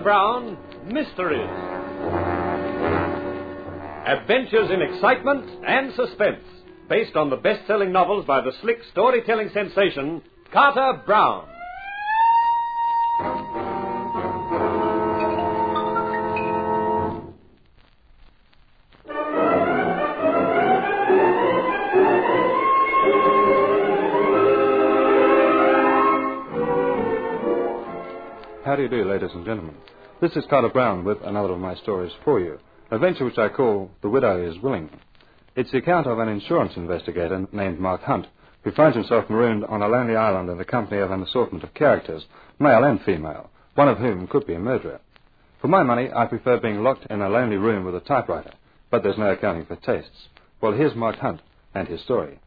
Brown, Mysteries. Adventures in excitement and suspense, based on the best-selling novels by the slick storytelling sensation, Carter Brown. How do you do, ladies and gentlemen? This is Carter Brown with another of my stories for you, an adventure which I call The Widow is Willing. It's the account of an insurance investigator named Mark Hunt, who finds himself marooned on a lonely island in the company of an assortment of characters, male and female, one of whom could be a murderer. For my money, I prefer being locked in a lonely room with a typewriter, but there's no accounting for tastes. Well, here's Mark Hunt and his story.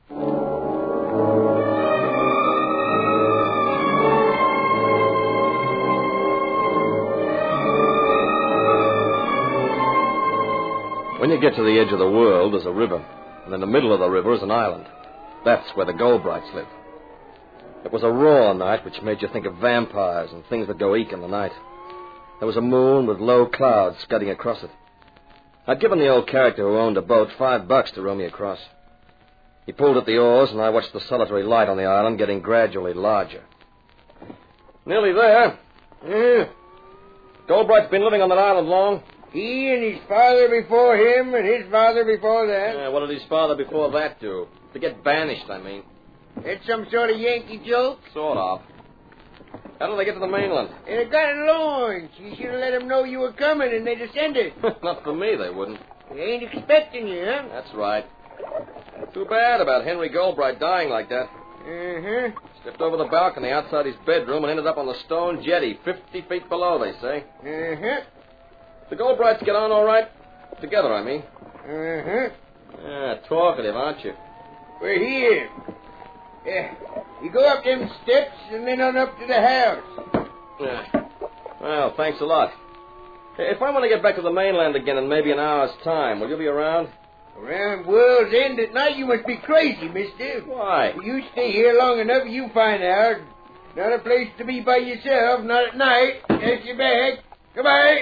When you get to the edge of the world, there's a river, and in the middle of the river is an island. That's where the Goldbrights live. It was a raw night which made you think of vampires and things that go eek in the night. There was a moon with low clouds scudding across it. I'd given the old character who owned a boat $5 to row me across. He pulled at the oars, and I watched the solitary light on the island getting gradually larger. Nearly there. Goldbright's been living on that island long. He and his father before him and his father before that. Yeah, what did his father before that do? To get banished, I mean. That's some sort of Yankee joke? Sort of. How did they get to the mainland? They got a launch. You should have let them know you were coming and they descended. Not for me, they wouldn't. They ain't expecting you, huh? That's right. Too bad about Henry Goldbright dying like that. Stepped over the balcony outside his bedroom and ended up on the stone jetty, 50 feet below, they say. The Goldbrights get on all right? Together, I mean. Yeah, talkative, aren't you? We're here. Yeah. You go up them steps and then on up to the house. Yeah. Well, thanks a lot. Hey, if I want to get back to the mainland again in maybe an hour's time, will you be around? Around World's End at night? You must be crazy, mister. Why? You stay here long enough, you find out. Not a place to be by yourself, not at night. Take your bag. Goodbye.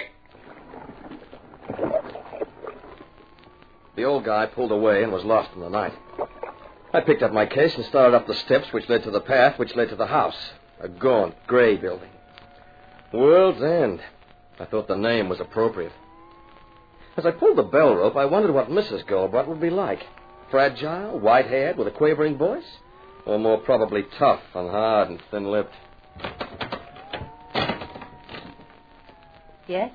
The old guy pulled away and was lost in the night. I picked up my case and started up the steps which led to the path which led to the house. A gaunt, gray building. World's End. I thought the name was appropriate. As I pulled the bell rope, I wondered what Mrs. Goldbright would be like. Fragile, white-haired, with a quavering voice? Or more probably tough and hard and thin-lipped? Yes?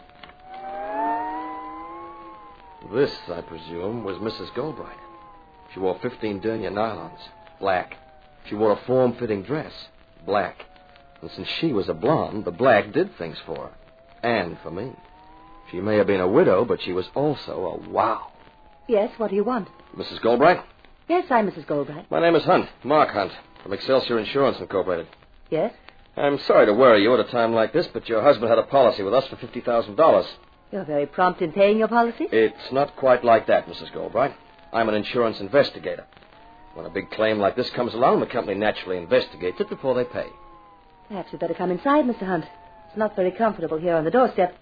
This, I presume, was Mrs. Goldbright. She wore 15 Dernia nylons, black. She wore a form-fitting dress, black. And since she was a blonde, the black did things for her. And for me. She may have been a widow, but she was also a wow. Yes, what do you want? Mrs. Goldbright? Yes, I'm Mrs. Goldbright. My name is Hunt, Mark Hunt, from Excelsior Insurance Incorporated. Yes? I'm sorry to worry you at a time like this, but your husband had a policy with us for $50,000. You're very prompt in paying your policy? It's not quite like that, Mrs. Goldbright. I'm an insurance investigator. When a big claim like this comes along, the company naturally investigates it before they pay. Perhaps you'd better come inside, Mr. Hunt. It's not very comfortable here on the doorstep.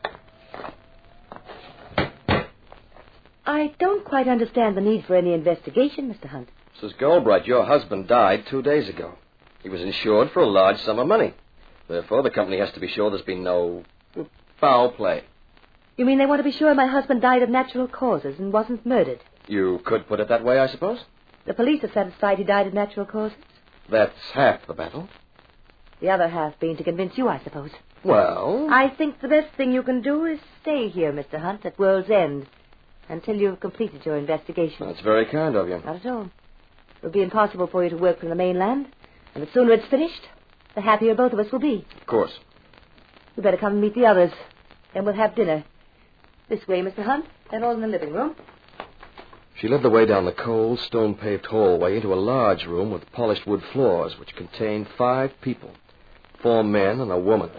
I don't quite understand the need for any investigation, Mr. Hunt. Mrs. Goldbright, your husband died 2 days ago. He was insured for a large sum of money. Therefore, the company has to be sure there's been no foul play. You mean they want to be sure my husband died of natural causes and wasn't murdered? You could put it that way, I suppose. The police are satisfied he died of natural causes? That's half the battle. The other half being to convince you, I suppose. Well... I think the best thing you can do is stay here, Mr. Hunt, at World's End, until you've completed your investigation. That's very kind of you. Not at all. It will be impossible for you to work from the mainland, and the sooner it's finished, the happier both of us will be. Of course. You'd better come and meet the others. Then we'll have dinner. This way, Mr. Hunt. They're all in the living room. She led the way down the cold, stone-paved hallway into a large room with polished wood floors, which contained 5 people. 4 men and a woman.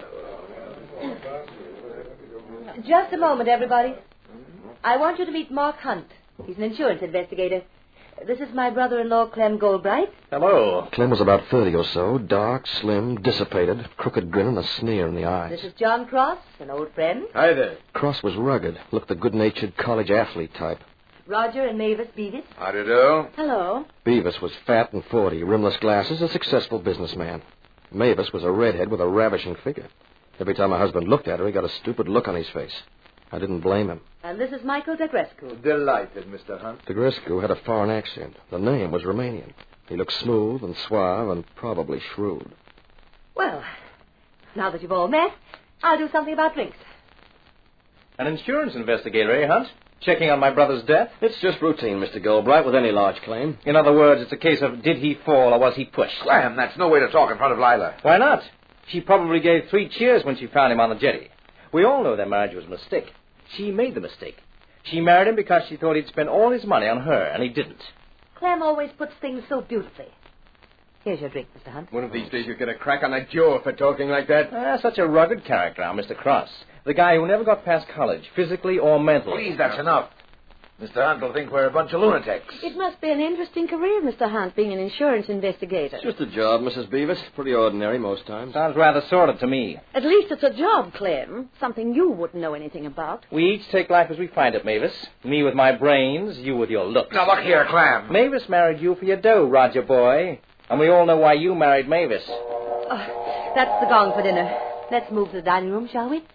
Just a moment, everybody. I want you to meet Mark Hunt. He's an insurance investigator. This is my brother-in-law, Clem Goldbright. Hello. Clem was about 30 or so, dark, slim, dissipated, crooked grin and a sneer in the eyes. This is John Cross, an old friend. Hi there. Cross was rugged, looked the good-natured college athlete type. Roger and Mavis Beavis. How do you do? Hello. Beavis was fat and 40, rimless glasses, a successful businessman. Mavis was a redhead with a ravishing figure. Every time my husband looked at her, he got a stupid look on his face. I didn't blame him. And this is Michael Degrescu. Delighted, Mr. Hunt. Degrescu had a foreign accent. The name was Romanian. He looked smooth and suave and probably shrewd. Well, now that you've all met, I'll do something about drinks. An insurance investigator, eh, Hunt? Checking on my brother's death? It's just routine, Mr. Goldbright, with any large claim. In other words, it's a case of did he fall or was he pushed? Clem, that's no way to talk in front of Lila. Why not? She probably gave 3 cheers when she found him on the jetty. We all know their marriage was a mistake. She made the mistake. She married him because she thought he'd spend all his money on her, and he didn't. Clem always puts things so beautifully. Here's your drink, Mr. Hunt. One of these days you'll get a crack on that jaw for talking like that. Such a rugged character, our Mr. Cross. The guy who never got past college, physically or mentally. Please, that's enough. Mr. Hunt will think we're a bunch of lunatics. It must be an interesting career, Mr. Hunt, being an insurance investigator. Just a job, Mrs. Beavis. Pretty ordinary most times. Sounds rather sordid to me. At least it's a job, Clem. Something you wouldn't know anything about. We each take life as we find it, Mavis. Me with my brains, you with your looks. Now, look here, Clem. Mavis married you for your dough, Roger boy. And we all know why you married Mavis. Oh, that's the gong for dinner. Let's move to the dining room, shall we?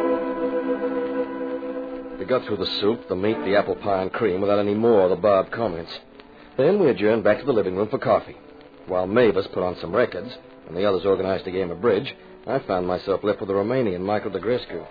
We got through the soup, the meat, the apple pie and cream without any more of the barbed comments. Then we adjourned back to the living room for coffee. While Mavis put on some records and the others organized a game of bridge, I found myself left with the Romanian Michael Degrescu.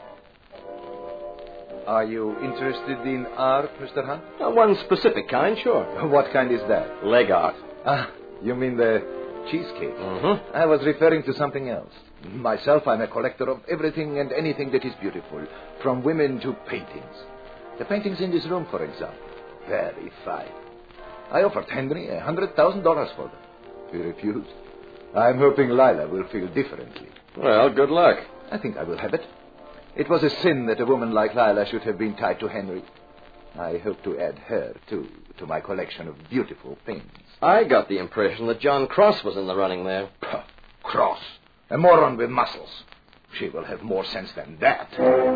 Are you interested in art, Mr. Hunt? One specific kind, sure. What kind is that? Leg art. Ah, you mean the cheesecake? Mm-hmm. I was referring to something else. Myself, I'm a collector of everything and anything that is beautiful, from women to paintings. The paintings in this room, for example, very fine. I offered Henry $100,000 for them. He refused. I'm hoping Lila will feel differently. Well, good luck. I think I will have it. It was a sin that a woman like Lila should have been tied to Henry. I hope to add her, too, to my collection of beautiful things. I got the impression that John Cross was in the running there. Puh, Cross. A moron with muscles. She will have more sense than that.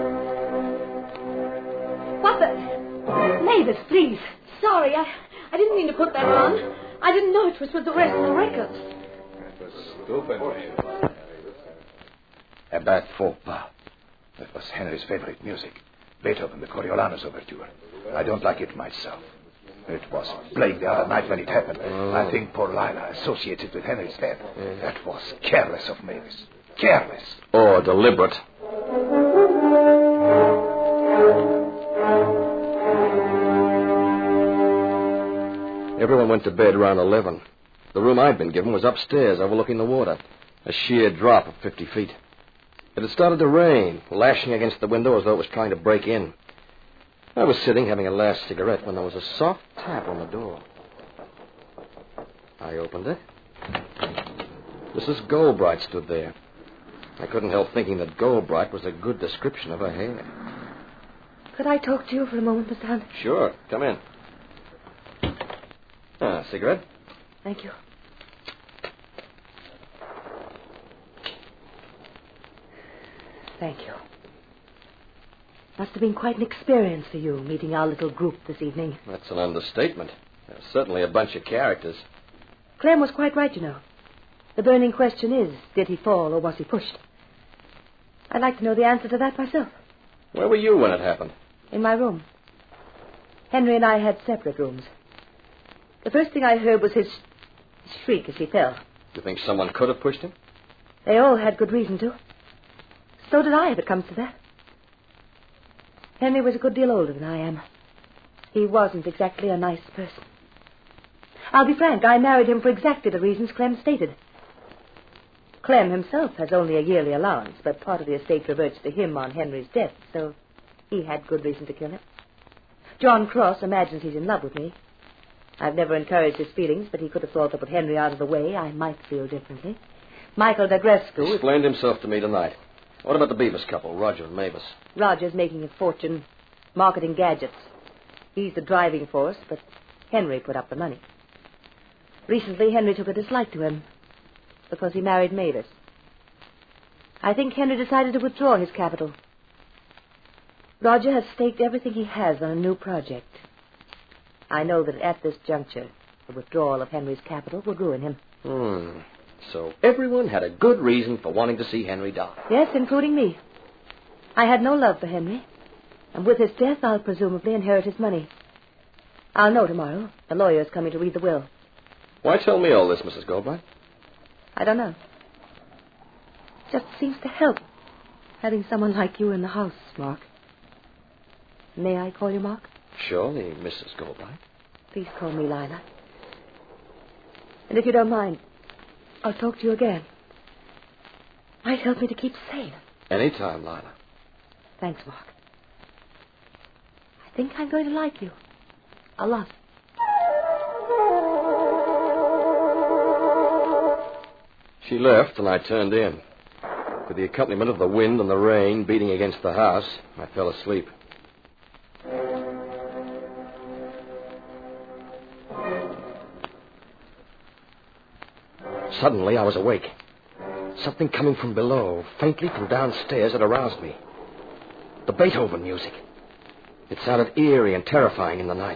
What the... Mavis, please. Sorry, I didn't mean to put that on. I didn't know it was with the rest of the records. A bad faux pas. That was Henry's favorite music. Beethoven, the Coriolanus Overture. I don't like it myself. It was playing the other night when it happened. I think poor Lila associates it with Henry's death. That was careless of Mavis. Careless. Or deliberate. Everyone went to bed around 11. The room I'd been given was upstairs overlooking the water. A sheer drop of 50 feet. It had started to rain, lashing against the window as though it was trying to break in. I was sitting having a last cigarette when there was a soft tap on the door. I opened it. Mrs. Goldbright stood there. I couldn't help thinking that Goldbright was a good description of her hair. Could I talk to you for a moment, Mr. Hunt? Sure. Come in. Cigarette? Thank you. Thank you. Must have been quite an experience for you, meeting our little group this evening. That's an understatement. There's certainly a bunch of characters. Clem was quite right, you know. The burning question is, did he fall or was he pushed? I'd like to know the answer to that myself. Where were you when it happened? In my room. Henry and I had separate rooms. The first thing I heard was his shriek as he fell. You think someone could have pushed him? They all had good reason to. So did I, if it comes to that. Henry was a good deal older than I am. He wasn't exactly a nice person. I'll be frank, I married him for exactly the reasons Clem stated. Clem himself has only a yearly allowance, but part of the estate reverts to him on Henry's death, so he had good reason to kill him. John Cross imagines he's in love with me. I've never encouraged his feelings, but he could have thought to put Henry out of the way. I might feel differently. Michael Degrescu... Explained himself to me tonight. What about the Beavis couple, Roger and Mavis? Roger's making a fortune marketing gadgets. He's the driving force, but Henry put up the money. Recently, Henry took a dislike to him because he married Mavis. I think Henry decided to withdraw his capital. Roger has staked everything he has on a new project. I know that at this juncture, the withdrawal of Henry's capital would ruin him. So everyone had a good reason for wanting to see Henry die. Yes, including me. I had no love for Henry, and with his death, I'll presumably inherit his money. I'll know tomorrow. The lawyer's coming to read the will. Why tell me all this, Mrs. Goldbright? I don't know. Just seems to help, having someone like you in the house, Mark. May I call you Mark? Surely, Mrs. Goldbright. Please call me Lila. And if you don't mind, I'll talk to you again. Might help me to keep sane. Anytime, Lila. Thanks, Mark. I think I'm going to like you. A lot. She left, and I turned in. With the accompaniment of the wind and the rain beating against the house, I fell asleep. Suddenly, I was awake. Something coming from below, faintly from downstairs, had aroused me. The Beethoven music. It sounded eerie and terrifying in the night.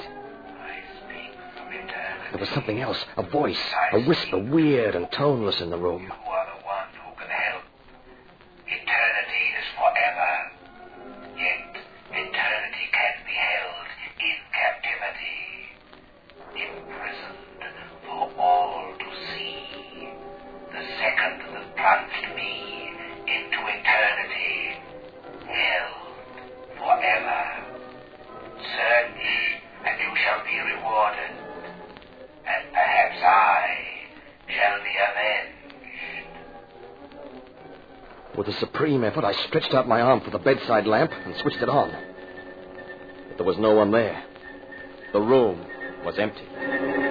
There was something else, a voice, a whisper, weird and toneless in the room. You are the one who can help. Eternity is forever. Yet eternity can be held in captivity, imprisoned for all to see. The second that plunged me into eternity, held forever. Search, and you shall be rewarded. And perhaps I shall be avenged. With a supreme effort, I stretched out my arm for the bedside lamp and switched it on. But there was no one there. The room was empty.